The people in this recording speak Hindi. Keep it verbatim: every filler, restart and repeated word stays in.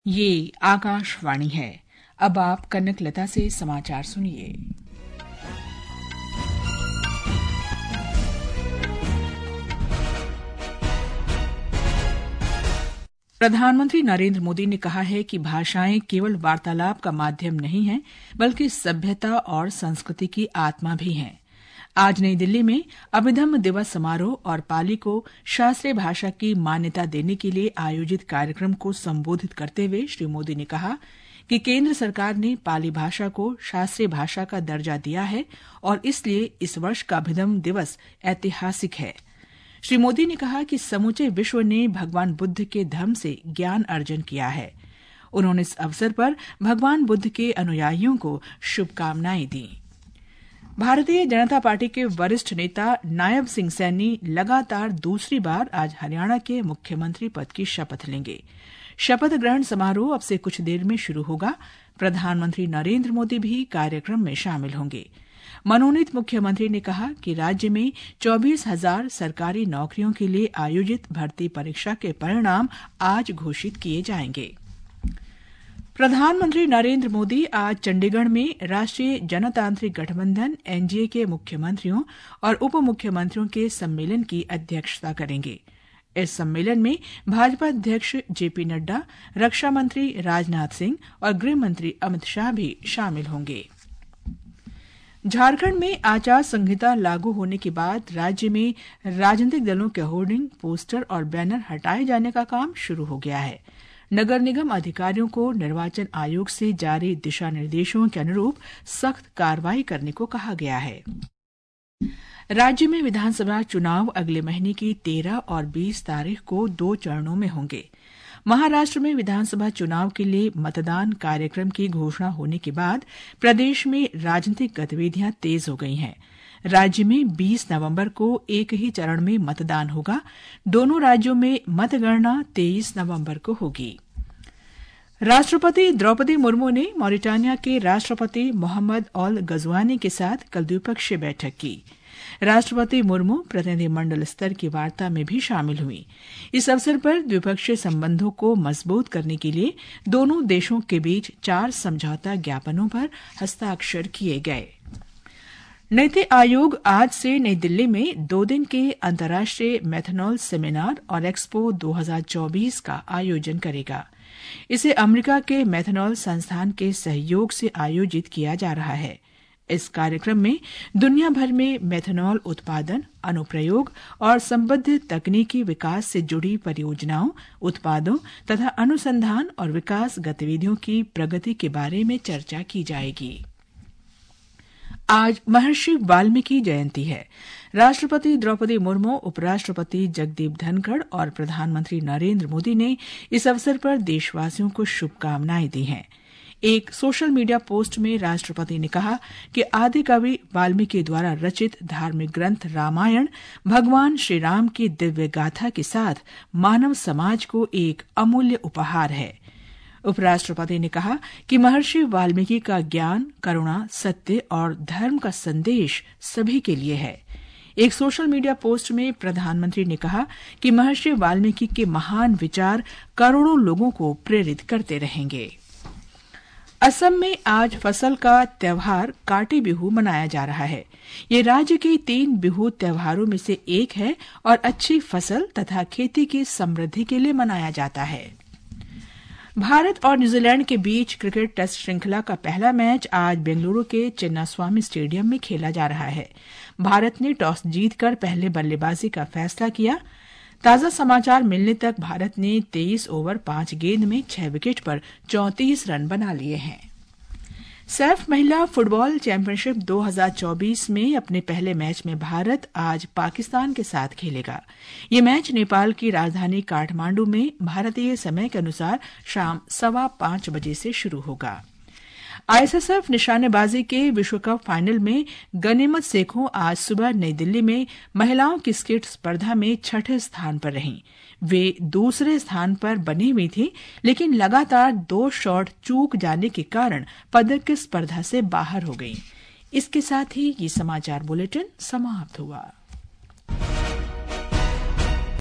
ये आकाशवाणी है। अब आप कनक लता से समाचार सुनिए। प्रधानमंत्री नरेंद्र मोदी ने कहा है कि भाषाएं केवल वार्तालाप का माध्यम नहीं हैं, बल्कि सभ्यता और संस्कृति की आत्मा भी हैं। आज नई दिल्ली में अभिधम्म दिवस समारोह और पाली को शास्त्रीय भाषा की मान्यता देने के लिए आयोजित कार्यक्रम को संबोधित करते हुए श्री मोदी ने कहा कि केंद्र सरकार ने पाली भाषा को शास्त्रीय भाषा का दर्जा दिया है और इसलिए इस वर्ष का अभिधम्म दिवस ऐतिहासिक है। श्री मोदी ने कहा कि समूचे विश्व ने भगवान बुद्ध के धर्म से ज्ञान अर्जन किया है। उन्होंने इस अवसर पर भगवान बुद्ध के अनुयायियों को शुभकामनाएं दी। भारतीय जनता पार्टी के वरिष्ठ नेता नायब सिंह सैनी लगातार दूसरी बार आज हरियाणा के मुख्यमंत्री पद की शपथ लेंगे। शपथ ग्रहण समारोह अब से कुछ देर में शुरू होगा। प्रधानमंत्री नरेंद्र मोदी भी कार्यक्रम में शामिल होंगे। मनोनीत मुख्यमंत्री ने कहा कि राज्य में चौबीस हजार सरकारी नौकरियों के लिए आयोजित भर्ती परीक्षा के परिणाम आज घोषित किए जाएंगे। प्रधानमंत्री नरेंद्र मोदी आज चंडीगढ़ में राष्ट्रीय जनतांत्रिक गठबंधन एनडीए के मुख्यमंत्रियों और उप मुख्यमंत्रियों के सम्मेलन की अध्यक्षता करेंगे। इस सम्मेलन में भाजपा अध्यक्ष जेपी नड्डा, रक्षा मंत्री राजनाथ सिंह और गृह मंत्री अमित शाह भी शामिल होंगे। झारखंड में आचार संहिता लागू होने के बाद राज्य में राजनीतिक दलों के होर्डिंग, पोस्टर और बैनर हटाए जाने का काम शुरू हो गया है। नगर निगम अधिकारियों को निर्वाचन आयोग से जारी दिशा निर्देशों के अनुरूप सख्त कार्रवाई करने को कहा गया है। राज्य में विधानसभा चुनाव अगले महीने की तेरह और बीस तारीख को दो चरणों में होंगे। महाराष्ट्र में विधानसभा चुनाव के लिए मतदान कार्यक्रम की घोषणा होने के बाद प्रदेश में राजनीतिक गतिविधियां तेज हो गई हैं। राज्य में बीस नवंबर को एक ही चरण में मतदान होगा। दोनों राज्यों में मतगणना तेईस नवंबर को होगी। राष्ट्रपति द्रौपदी मुर्मू ने मॉरिटानिया के राष्ट्रपति मोहम्मद अल गजवानी के साथ कल द्विपक्षीय बैठक की। राष्ट्रपति मुर्मू प्रतिनिधिमंडल स्तर की वार्ता में भी शामिल हुई। इस अवसर पर द्विपक्षीय संबंधों को मजबूत करने के लिए दोनों देशों के बीच चार समझौता ज्ञापनों पर हस्ताक्षर किए गए। नीति आयोग आज से नई दिल्ली में दो दिन के अंतर्राष्ट्रीय मेथनॉल सेमिनार और एक्सपो दो हज़ार चौबीस का आयोजन करेगा। इसे अमेरिका के मेथनॉल संस्थान के सहयोग से आयोजित किया जा रहा है। इस कार्यक्रम में दुनिया भर में मेथनॉल उत्पादन, अनुप्रयोग और संबद्ध तकनीकी विकास से जुड़ी परियोजनाओं, उत्पादों तथा अनुसंधान और विकास गतिविधियों की प्रगति के बारे में चर्चा की जाएगी। आज महर्षि वाल्मीकि जयंती है। राष्ट्रपति द्रौपदी मुर्मू, उपराष्ट्रपति जगदीप धनखड़ और प्रधानमंत्री नरेंद्र मोदी ने इस अवसर पर देशवासियों को शुभकामनाएं दी हैं। एक सोशल मीडिया पोस्ट में राष्ट्रपति ने कहा कि आदि कवि वाल्मीकि द्वारा रचित धार्मिक ग्रंथ रामायण भगवान श्री राम की दिव्य गाथा के साथ मानव समाज को एक अमूल्य उपहार है। उपराष्ट्रपति ने कहा कि महर्षि वाल्मीकि का ज्ञान, करुणा, सत्य और धर्म का संदेश सभी के लिए है। एक सोशल मीडिया पोस्ट में प्रधानमंत्री ने कहा कि महर्षि वाल्मीकि के महान विचार करोड़ों लोगों को प्रेरित करते रहेंगे। असम में आज फसल का त्योहार काटी बिहू मनाया जा रहा है। ये राज्य के तीन बिहू त्योहारों में से एक है और अच्छी फसल तथा खेती की समृद्धि के लिए मनाया जाता है। भारत और न्यूजीलैंड के बीच क्रिकेट टेस्ट श्रृंखला का पहला मैच आज बेंगलुरु के चिन्नास्वामी स्टेडियम में खेला जा रहा है। भारत ने टॉस जीतकर पहले बल्लेबाजी का फैसला किया। ताजा समाचार मिलने तक भारत ने तेईस ओवर पांच गेंद में छह विकेट पर चौंतीस रन बना लिए हैं। सैफ महिला फुटबॉल चैंपियनशिप दो हज़ार चौबीस में अपने पहले मैच में भारत आज पाकिस्तान के साथ खेलेगा। ये मैच नेपाल की राजधानी काठमांडू में भारतीय समय के अनुसार शाम सवा पांच बजे से शुरू होगा। आईएसएसएफ निशानेबाजी के विश्व कप फाइनल में गनीमत सेखों आज सुबह नई दिल्ली में महिलाओं की स्किट स्पर्धा में छठे स्थान पर रहीं। वे दूसरे स्थान पर बनी हुई थी, लेकिन लगातार दो शॉट चूक जाने के कारण पदक की स्पर्धा से बाहर हो गई। इसके साथ ही ये समाचार बुलेटिन समाप्त हुआ।